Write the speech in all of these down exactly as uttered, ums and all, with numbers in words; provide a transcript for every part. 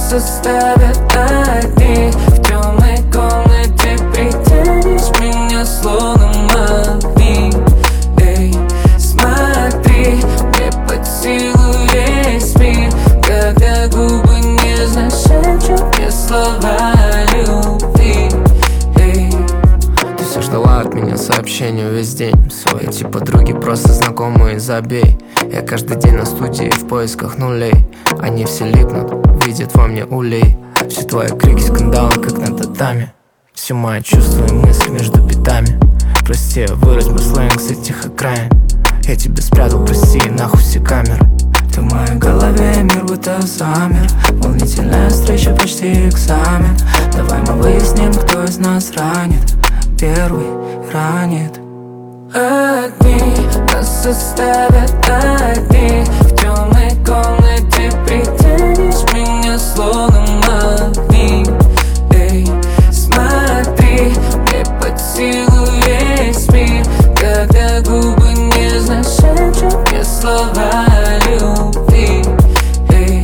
Нас оставят одни в темной комнате, притянешь меня словно магнит. Эй, смотри, мне под силу весь мир, когда губы нежно шепчут мне слова любви. Эй. Ты все ждала от меня сообщения весь день. Эти подруги просто знакомые, забей. Я каждый день на студии в поисках нулей. Они все липнут, видят во мне улей. Все твои крики, скандалы, как на татами. Все мои чувства и мысли между битами. Прости, я вырос бы сленг с этих окраин. Я тебя спрятал, прости, нахуй все камеры. Ты в моей голове, мир будто замер. Волнительная встреча, почти экзамен. Давай мы выясним, кто из нас ранит. Первый ранит. Одни, нас оставят одни в темной комнате, притянешь меня словно магнит. Эй, смотри, мне под силу весь мир, когда губы нежно шепчут мне слова любви. Эй,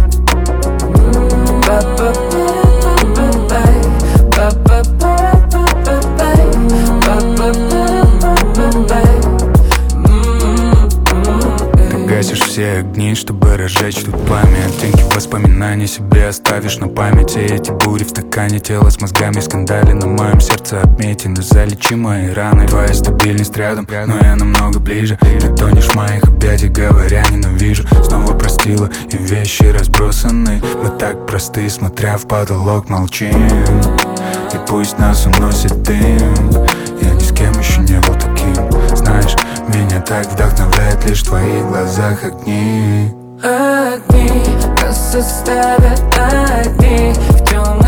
ба-ба-ба-ба-бай, ба-ба-ба-ба-бай, ба-ба-ба. Ты гасишь все огни, чтобы разжечь тут пламя. Оттенки воспоминаний себе оставишь на памяти. Эти бури в стакане, тело с мозгами скандали. На моем сердце отметины, залечи мои раны. Твоя стабильность рядом, но я намного ближе. Ты тонешь в моих объятиях, говоря ненавижу. Снова простила, и вещи разбросаны. Мы так просты, смотря в потолок, молчим. И пусть нас уносит дым. Я ни с кем еще не был таким. Знаешь, меня так вдохновляет лишь в твоих глазах огни. Одни, нас оставят одни в темной